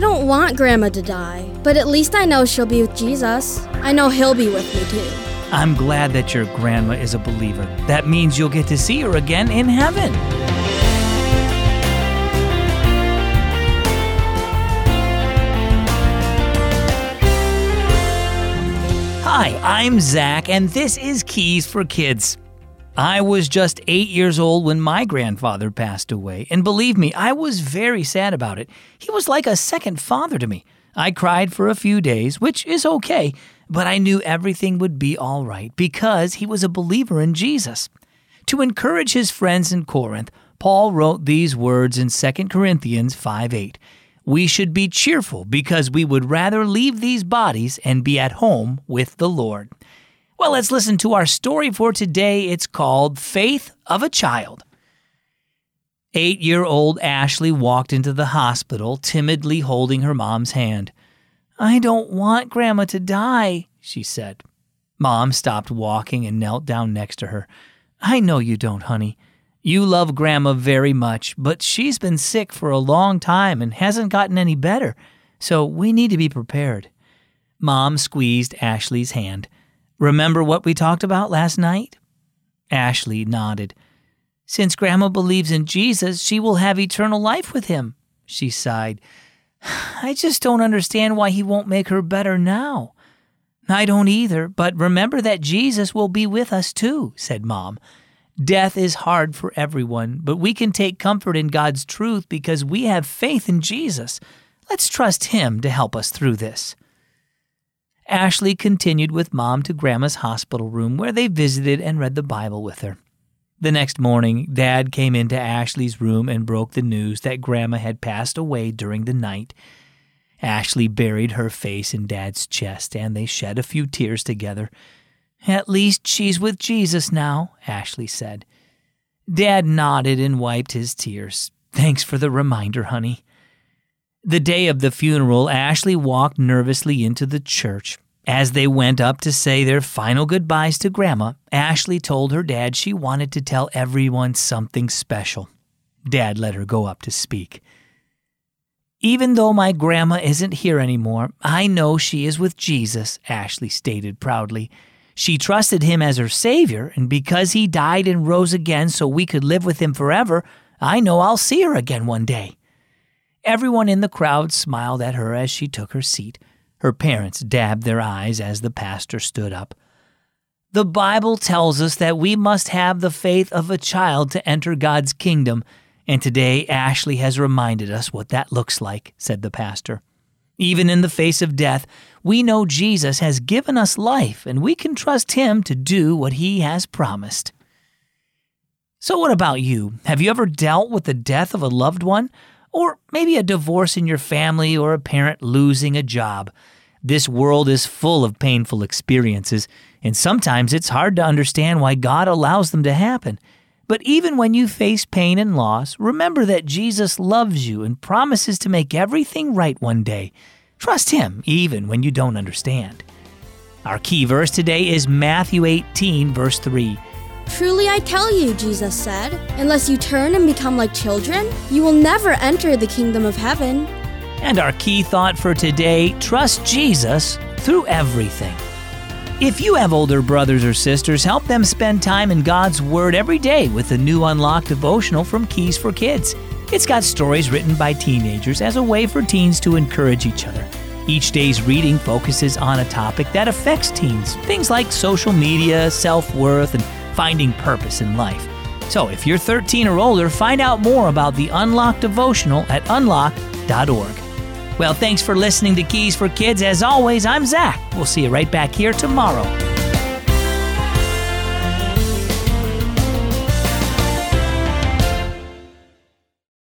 don't want Grandma to die, but at least I know she'll be with Jesus. I know He'll be with me too. I'm glad that your grandma is a believer. That means you'll get to see her again in heaven. Hi, I'm Zach, and this is Keys for Kids. I was just 8 years old when my grandfather passed away, and believe me, I was very sad about it. He was like a second father to me. I cried for a few days, which is okay, but I knew everything would be all right because he was a believer in Jesus. To encourage his friends in Corinth, Paul wrote these words in 2 Corinthians 5:8. We should be cheerful because we would rather leave these bodies and be at home with the Lord. Well, let's listen to our story for today. It's called Faith of a Child. 8-year-old Ashley walked into the hospital, timidly holding her mom's hand. I don't want Grandma to die, she said. Mom stopped walking and knelt down next to her. I know you don't, honey. You love Grandma very much, but she's been sick for a long time and hasn't gotten any better, so we need to be prepared. Mom squeezed Ashley's hand. Remember what we talked about last night? Ashley nodded. Since Grandma believes in Jesus, she will have eternal life with him, she sighed. I just don't understand why he won't make her better now. I don't either, but remember that Jesus will be with us too, said Mom. Death is hard for everyone, but we can take comfort in God's truth because we have faith in Jesus. Let's trust him to help us through this. Ashley continued with Mom to Grandma's hospital room where they visited and read the Bible with her. The next morning, Dad came into Ashley's room and broke the news that Grandma had passed away during the night. Ashley buried her face in Dad's chest and they shed a few tears together. At least she's with Jesus now, Ashley said. Dad nodded and wiped his tears. Thanks for the reminder, honey. The day of the funeral, Ashley walked nervously into the church. As they went up to say their final goodbyes to Grandma, Ashley told her dad she wanted to tell everyone something special. Dad let her go up to speak. Even though my Grandma isn't here anymore, I know she is with Jesus, Ashley stated proudly. She trusted him as her Savior, and because he died and rose again so we could live with him forever, I know I'll see her again one day. Everyone in the crowd smiled at her as she took her seat. Her parents dabbed their eyes as the pastor stood up. The Bible tells us that we must have the faith of a child to enter God's kingdom, and today Ashley has reminded us what that looks like, said the pastor. Even in the face of death, we know Jesus has given us life, and we can trust him to do what he has promised. So what about you? Have you ever dealt with the death of a loved one? Or maybe a divorce in your family or a parent losing a job? This world is full of painful experiences, and sometimes it's hard to understand why God allows them to happen. But even when you face pain and loss, remember that Jesus loves you and promises to make everything right one day. Trust him even when you don't understand. Our key verse today is Matthew 18, verse 3. Truly I tell you, Jesus said, unless you turn and become like children, you will never enter the kingdom of heaven. And our key thought for today, trust Jesus through everything. If you have older brothers or sisters, help them spend time in God's Word every day with the new Unlocked devotional from Keys for Kids. It's got stories written by teenagers as a way for teens to encourage each other. Each day's reading focuses on a topic that affects teens, things like social media, self-worth, and finding purpose in life. So if you're 13 or older, find out more about the Unlocked devotional at unlocked.org. Well, thanks for listening to Keys for Kids. As always, I'm Zach. We'll see you right back here tomorrow.